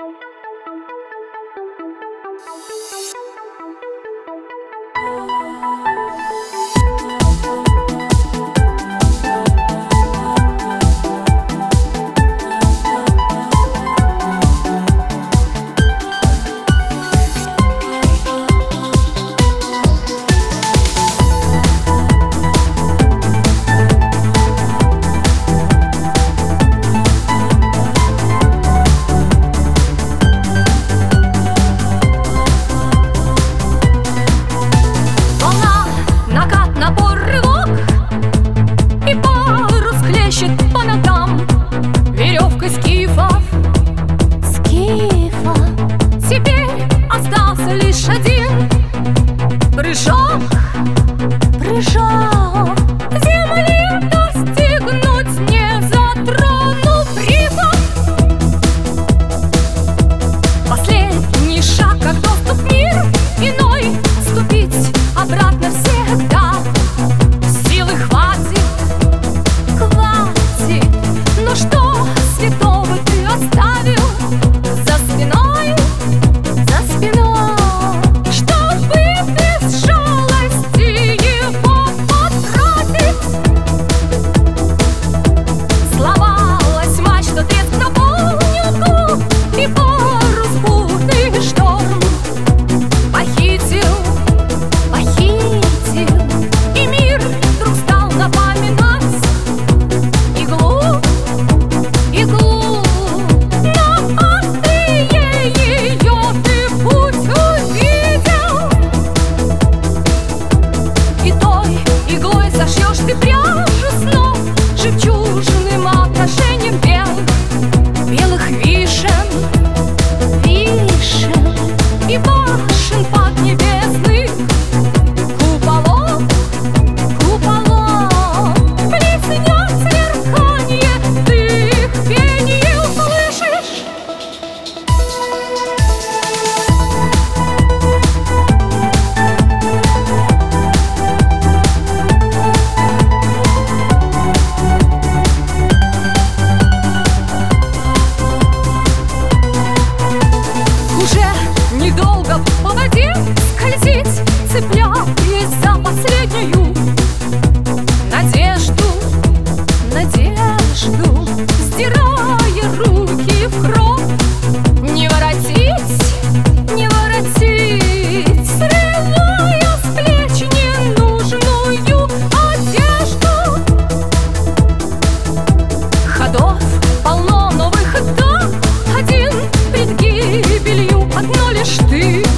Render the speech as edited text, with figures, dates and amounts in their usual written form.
Лишь один прыжок, прыжок земли достигнуть, не затронув рифов. Последний шаг, как доступ в мир иной, ступить обратно всегда силы хватит, хватит. Но что святого ты оставил за спиной, за спиной? Ты пряжу снов жемчужным отражением белых вишен, вишен и башен поднебесных куполов, куполов. Блеснет сверканье, ты их пение услышишь. Недолго по воде скользить, цепляясь за последнюю надежду, надежду, стирая руки в кровь. Не воротить, не воротить, срывая с плеч ненужную одежду. Ходов полно, но выхода один, пред гибелью одно лишь ты.